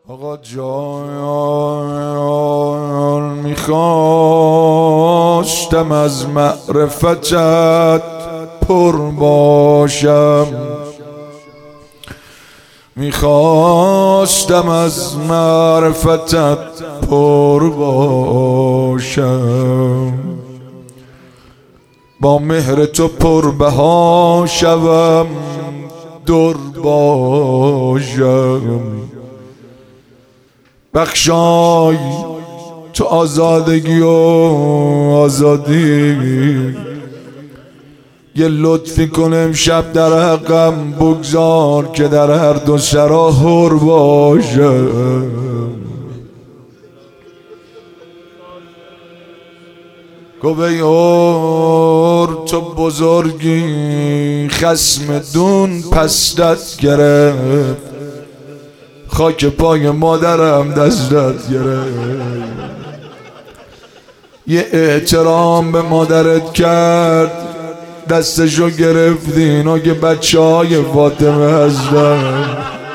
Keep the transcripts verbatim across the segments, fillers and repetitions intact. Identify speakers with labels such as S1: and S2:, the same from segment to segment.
S1: آقا جان میخواستم از معرفتت پر باشم، میخواستم از معرفتت پر باشم، با مهر تو پر بها شوم، در باشم. بخشای تو آزادگی و آزادی، یه لطفی کن امشب در حقم بگذار که در هر دو سرا حر باشم. گفت ای حر تو بزرگی، خصم دون پستت گرفت، خاک پای مادرم دستت گرفت. یه احترام به مادرت کرد، دستشو گرفتی. اینا که بچه های فاطمه هستن،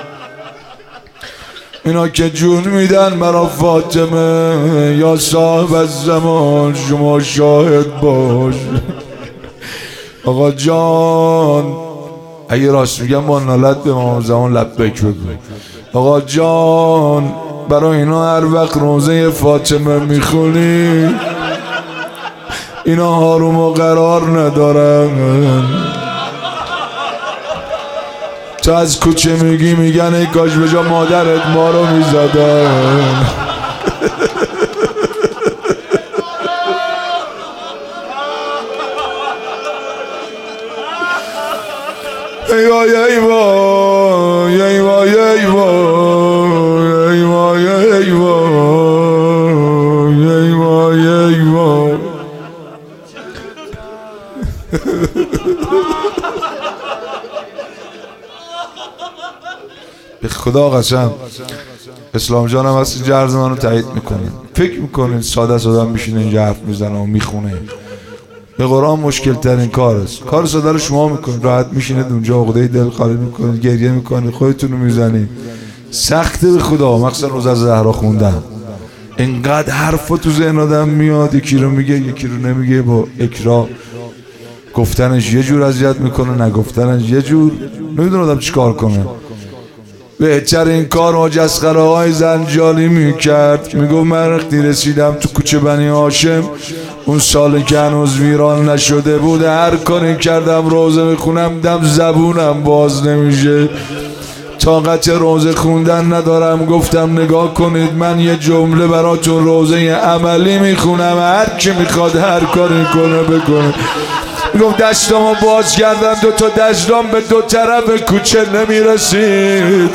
S1: اینا که جون میدن برا فاطمه. یا صاحب الزمان شما شاهد باش. آقا جان اگه راست میگم با نالت به امام زمان لبیک بگو. آقا جان برای اینا هر وقت روزه فاطمه میخونی، اینا حروم و قرار ندارن. تو از کوچه میگی میگن ای کاش به جا مادرت ما رو میزدن. ای وای ای وای ای وای ای وای ای وای ای وای ای وای ای وای. به خدا قسم اسلام جان هم هست اینجا عرض منو تایید میکنه. فکر میکنین ساده ساده میشینه اینجا حرف میزنه و میخونه؟ به قرآن مشکل ترین کار است. کار ساده رو شما میکنید، راحت میشینید اونجا عقده دل خالی میکنید، گریه میکنید، خودتون رو میزنید. سخته به خدا، مخصوصا روز از زهرا خوندن. اینقدر حرفا تو ذهن آدم میاد، یکی رو میگه یکی رو نمیگه، با اکراه گفتنش یه جور اذیت میکنه، نگفتنش یه جور. نمیدونه آدم چیکار کنه. بهتر این کار مجسخره های زنجانی میکرد. میگو من وقتی رسیدم تو کوچه بنی هاشم، اون سال که هنوز ویران نشده بود، هر کاری کردم روزه میخونم دم زبونم باز نمیشه، طاقت روزه خوندن ندارم. گفتم نگاه کنید من یه جمله براتون روزه عملی میخونم، هر کی میخواد هر کاری کنه بکنه. گفت دستامو باز کردم، دو تا دستام به دو طرف کوچه نمیرسید.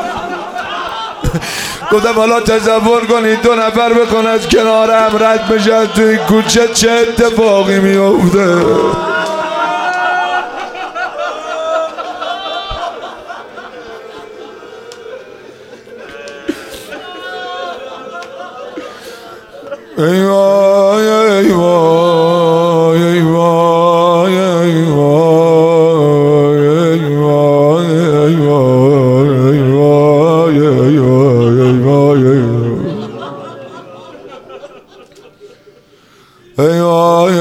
S1: گفتم حالا تصور کنید دو نفر بکن از کنارم رد بشن تو این کوچه، چه اتفاقی میفته؟ ای وای ای وای ای وای ای وای ای وای ای وای ای وای ای وای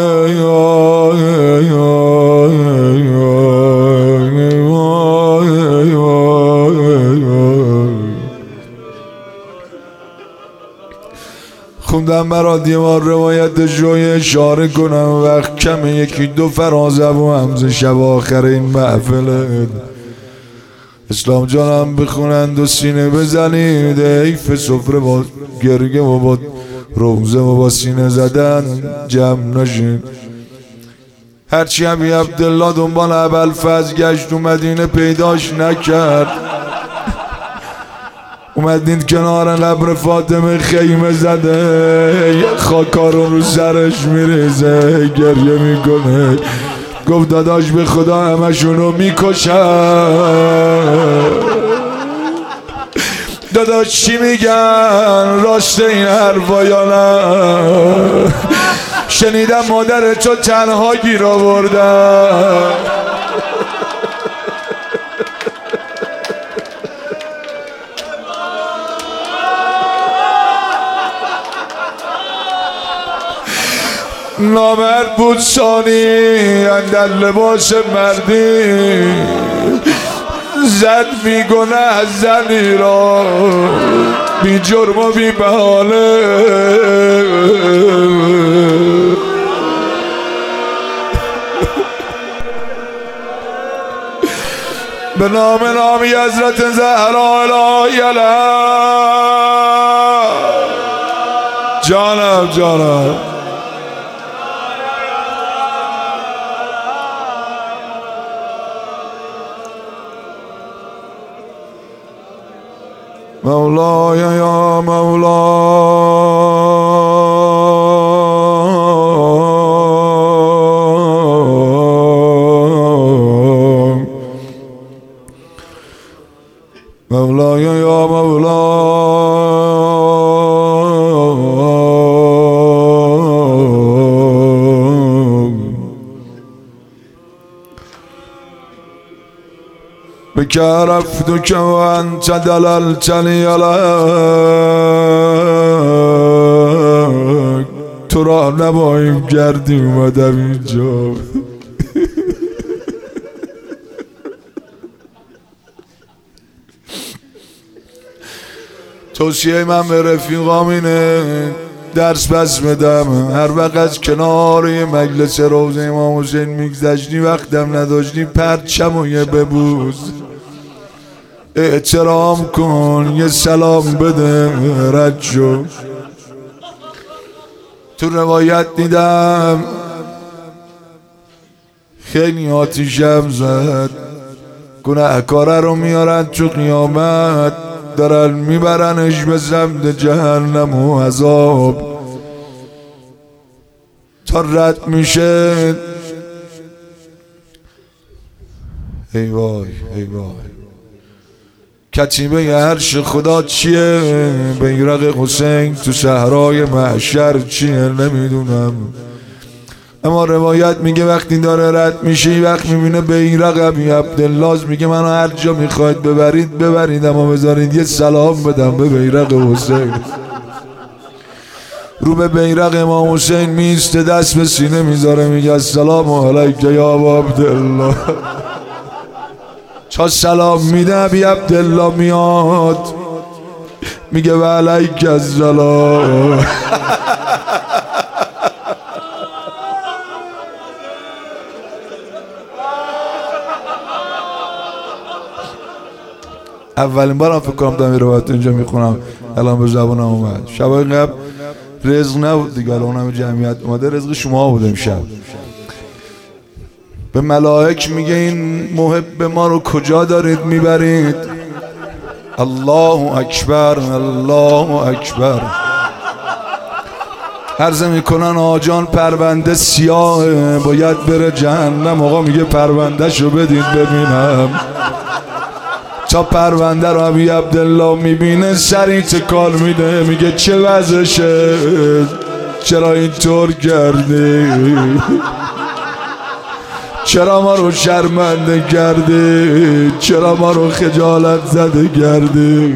S1: خوندم برا دیوار روایت شوی اشاره کنم وقت کمه، یکی دو فرازب و همز شب آخر این محفله. اسلام جانم بخونند و سینه بزنید، حیف سفره با گرگه و با روزه و با سینه زدن جمع نشین. هرچی همی عبدالله دنبال ابوالفضل گشت و مدینه پیداش نکرد، اومدین کنار قبر فاطمه خیمه زده، خاکارون رو سرش میریزه، گریه میکنه. گفت داداش به خدا همشونو میکشن. داداش چی میگن؟ راست این حرفا یا نه؟ شنیدم مادر تو تنها گیر آوردن. نامرد بود ثانی اندر لباس مردی، زد بی گناه زنی را بی جرم و بی بهانه. به نام نامی حضرت زهرا الهی علیها. جانم جانم مولاي يا مولاي، مولاي يا مولاي، بك عرفتك وأنت دللتني عليك. تو را نبایم گردی اومدم اینجا. توصیه من به رفیقام اینه، درس بس بدم هر وقت کنار یه مجلس روضه امام حسین میگذشتی وقتم نداشتی پرچم و یه ببوس، احترام کن، یه سلام بده، رد شو. تو روایت دیدم خیلی آتیشم زد، گناهکاره رو میارن تو قیامت دارن میبرنش به سمت جهنم و عذاب. تا رد میشه ای وای ای وای، کتیبه عرش خدا چیه؟ بیرق حسین تو صحرای محشر چیه؟ نمیدونم، اما روایت میگه وقتی داره رد میشه وقت میبینه بیرق ابی عبدالله میگه منو هر جا میخواید ببرید ببرید اما بذارید یه سلام بدم به بیرق حسین. رو به بیرق امام حسین میسته، دست به سینه میذاره میگه السلام علیک یا ابا عبدالله. چا سلام میده ابی عبدالله میاد میگه و علیک السلام. اولین بارم فکر کنم دارم این روایت اینجا میخونم، الان به زبانم اومد. شبای قبل رزق نبود دیگه، الان همه جمعیت اومده، رزق شما بود امشب. به ملائک میگه این محب ما رو کجا دارید میبرید؟ الله اکبر الله اکبر. عرض میکنن آجان پرونده سیاهه باید بره جهنم. آقا میگه پرونده شو بدید ببینم. تا پرونده رو ابی عبدالله میبینه سریع تکان میده میگه چه وضعشه؟ چرا اینطور کردی؟ چرا ما رو شرمنده کردی؟ چرا ما رو خجالت زده کردی؟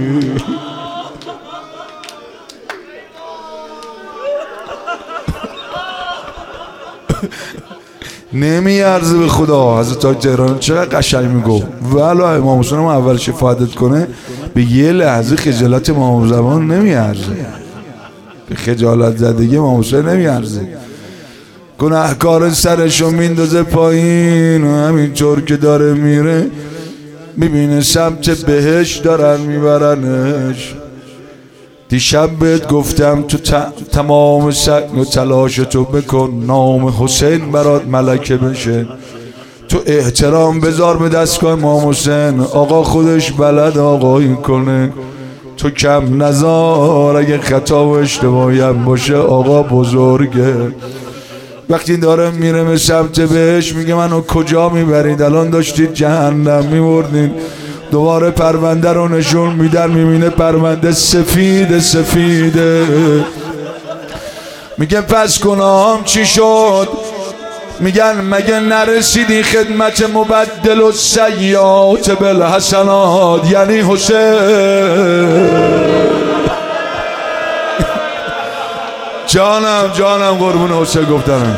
S1: نمیارزه به خدا. حضرت حاج تهرانی چقدر قشنگ میگو والا امام حسین ما اول شفاعت کنه به یه لحظه خجالت امام زمان نمیارزه، به خجالت زدگی امام حسین نمیارزه. گناهکار سرشو میندازه پایین و همینطور که داره میره میبینه سمت بهش دارن میبرنش. دیشب بهت گفتم تو تمام سعی و تلاش تو بکن نام حسین برات ملکه بشه. تو احترام بذار به دستگاه امام حسین. آقا خودش بلد آقایی کنه، تو کم نذار. اگه خطا و اشتباهی هم باشه آقا بزرگه. وقتی داره میره به سمت بهش میگه منو کجا میبرید؟ الان داشتید جهنم میبردید. دوباره پرونده رو نشون میدن میبینه پرونده سفید سفیده. میگه پس گناهام چی شد؟ میگن مگه نرسیدی خدمت مبدل و سیئات بالحسنات یعنی حسین؟ جانم جانم قربون حسین گفتنم.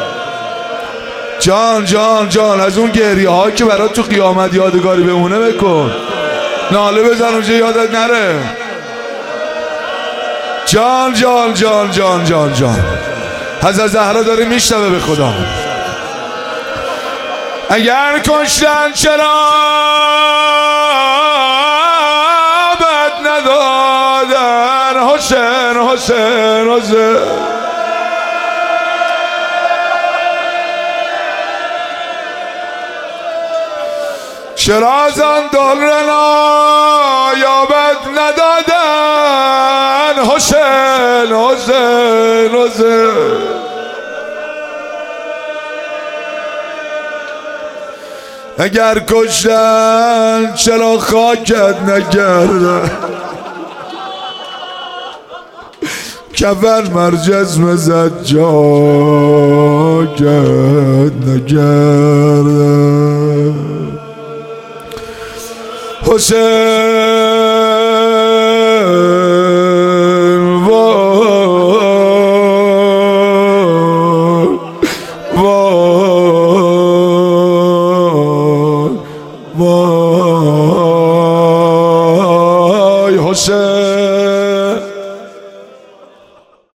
S1: جان جان جان از اون گریه ها که برات تو قیامت یادگاری بمونه بکن، ناله بزن اونجا یادت نره. جان جان جان جان جان جان حضرت زهرا داره میشنوه به خدا. اگر کشتن چرا بد ندادن حسین حسین حسین، چرا زنداننا یا بد ندادن حسین حسین حسین. اگر کشتن چرا خاکت نکردن، کفن مر جسم زد جاکت نکردن حسین